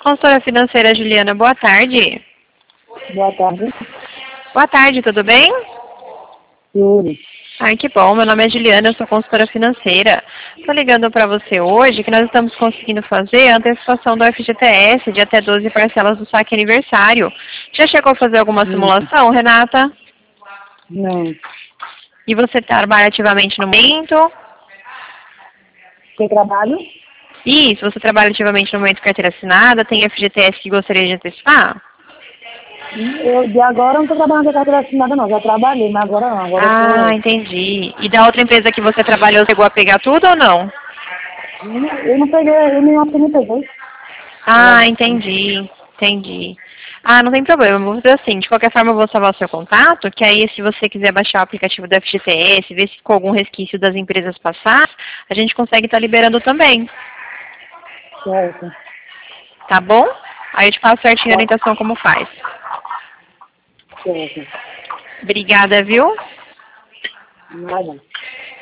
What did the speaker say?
Consultora financeira Juliana, boa tarde. Boa tarde. Boa tarde, tudo bem? Yuri. Ai, que bom. Meu nome é Juliana, eu sou consultora financeira. Estou ligando para você hoje que nós estamos conseguindo fazer a antecipação do FGTS de até 12 parcelas do saque aniversário. Já chegou a fazer alguma simulação, Renata? Não. E você trabalha ativamente no momento? Que trabalho? Isso, você trabalha ativamente no momento carteira assinada, tem FGTS que gostaria de antecipar? Eu, de agora, não estou trabalhando com carteira assinada, não. Já trabalhei, mas agora não. Agora Entendi. E da outra empresa que você trabalhou, chegou a pegar tudo ou não? eu não peguei, eu nem acho que não peguei. Entendi. Não tem problema, vou fazer assim, de qualquer forma eu vou salvar o seu contato, que aí se você quiser baixar o aplicativo do FGTS, ver se com algum resquício das empresas passar, a gente consegue estar liberando também, Certo. tá bom? Aí eu te passo certinho a orientação como faz. Certo. Obrigada, viu? Nada.